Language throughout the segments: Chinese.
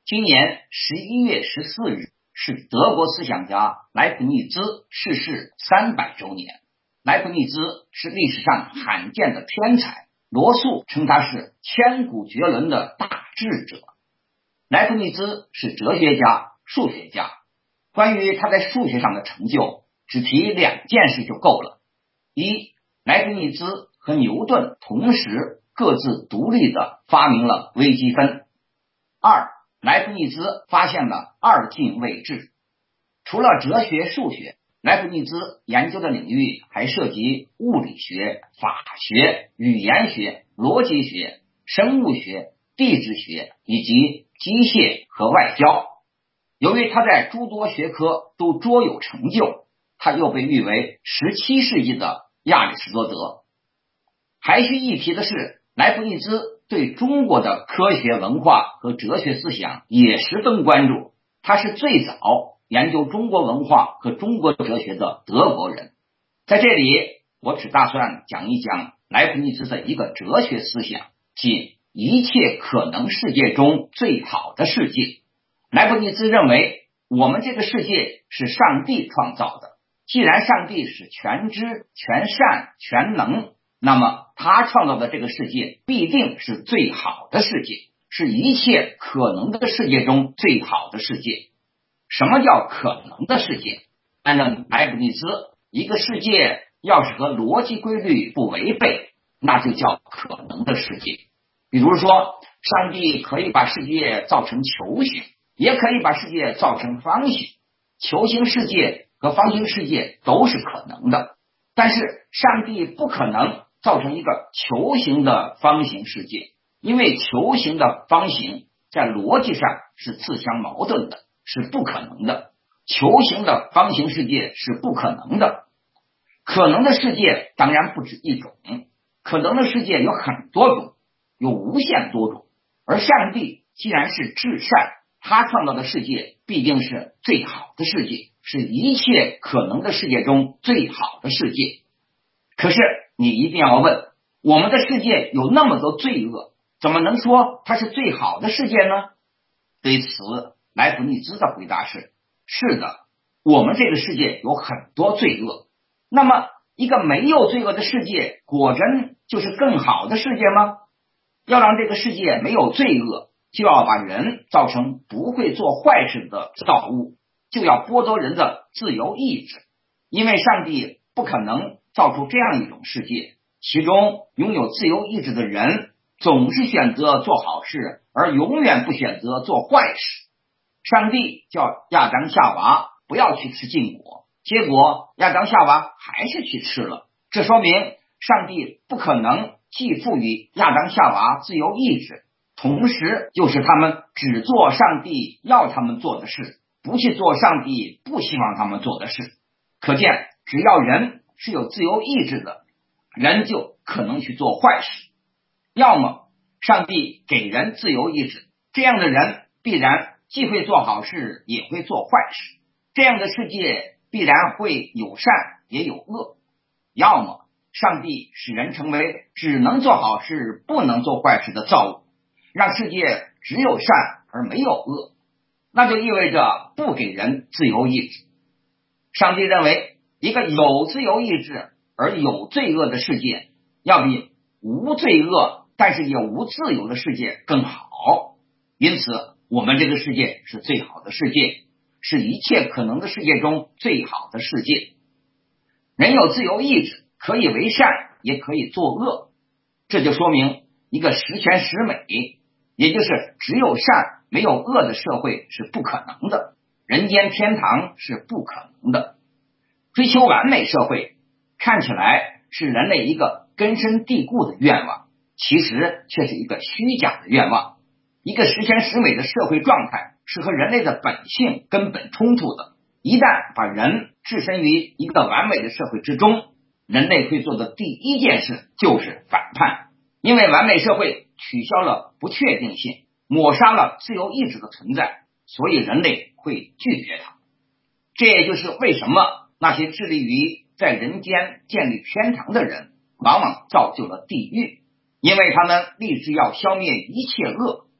今年11月14日是德国思想家莱布尼兹逝世300周年。莱布尼兹是历史上罕见的天才，罗素称他是千古绝伦的大智者。莱布尼兹是哲学家、数学家。关于他在数学上的成就，只提2件事就够了。一，莱布尼兹和牛顿同时各自独立地发明了微积分。2，莱布尼兹发现了二进位制。除了哲学、数学，莱布尼兹研究的领域还涉及物理学、法学、语言学、逻辑学、生物学、地质学以及机械和外交。由于他在诸多学科都卓有成就，他又被誉为17世纪的亚里士多德。还需一提的是，莱布尼兹对中国的科学文化和哲学思想也十分关注，他是最早研究中国文化和中国哲学的德国人。在这里，我只打算讲一讲莱布尼兹的一个哲学思想，即一切可能世界中最好的世界。莱布尼兹认为，我们这个世界是上帝创造的，既然上帝是全知、全善、全能，那么他创造的这个世界必定是最好的世界，是一切可能的世界中最好的世界。什么叫可能的世界？按照莱布尼兹，一个世界要是和逻辑规律不违背，那就叫可能的世界。比如说，上帝可以把世界造成球形，也可以把世界造成方形，球形世界和方形世界都是可能的，但是上帝不可能造成一个球形的方形世界，因为球形的方形在逻辑上是自相矛盾的，是不可能的。球形的方形世界是不可能的。可能的世界当然不止一种，可能的世界有很多种，有无限多种。而上帝既然是至善，他创造的世界必定是最好的世界，是一切可能的世界中最好的世界。可是你一定要问，我们的世界有那么多罪恶，怎么能说它是最好的世界呢？对此，莱布尼兹的回答是：是的，我们这个世界有很多罪恶。那么一个没有罪恶的世界，果真就是更好的世界吗？要让这个世界没有罪恶，就要把人造成不会做坏事的造物，就要剥夺人的自由意志。因为上帝不可能造出这样一种世界，其中拥有自由意志的人总是选择做好事，而永远不选择做坏事。上帝叫亚当夏娃不要去吃禁果，结果亚当夏娃还是去吃了，这说明上帝不可能既赋予亚当夏娃自由意志，同时又使他们只做上帝要他们做的事，不去做上帝不希望他们做的事。可见，只要人是有自由意志的，人就可能去做坏事。要么上帝给人自由意志，这样的人必然既会做好事也会做坏事，这样的世界必然会有善也有恶。要么上帝使人成为只能做好事不能做坏事的造物，让世界只有善而没有恶，那就意味着不给人自由意志。上帝认为一个有自由意志而有罪恶的世界，要比无罪恶但是也无自由的世界更好。因此我们这个世界是最好的世界，是一切可能的世界中最好的世界。人有自由意志，可以为善也可以作恶，这就说明一个十全十美，也就是只有善没有恶的社会是不可能的，人间天堂是不可能的。追求完美社会看起来是人类一个根深蒂固的愿望，其实却是一个虚假的愿望。一个十全十美的社会状态是和人类的本性根本冲突的，一旦把人置身于一个完美的社会之中，人类会做的第一件事就是反叛。因为完美社会取消了不确定性，抹杀了自由意志的存在，所以人类会拒绝它。这也就是为什么那些致力于在人间建立天堂的人往往造就了地狱，因为他们立志要消灭一切恶，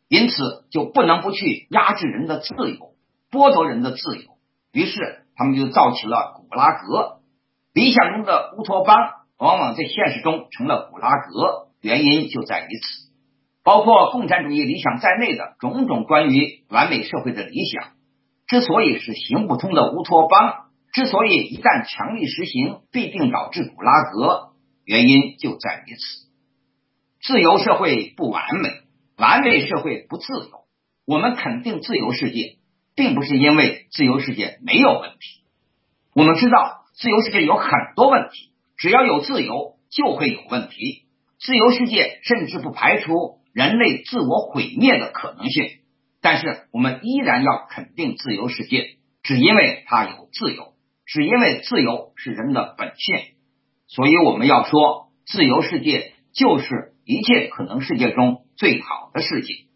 因此就不能不去压制人的自由，剥夺人的自由。于是他们就造起了古拉格。理想中的乌托邦往往在现实中成了古拉格，原因就在于此。包括共产主义理想在内的种种关于完美社会的理想，之所以是行不通的乌托邦，之所以一旦强力实行必定导致古拉格，原因就在于此。自由社会不完美，完美社会不自由。我们肯定自由世界，并不是因为自由世界没有问题。我们知道自由世界有很多问题，只要有自由就会有问题。自由世界甚至不排除人类自我毁灭的可能性，但是我们依然要肯定自由世界，只因为它有自由，只因为自由是人的本性。所以我们要说，自由世界就是一切可能世界中最好的世界。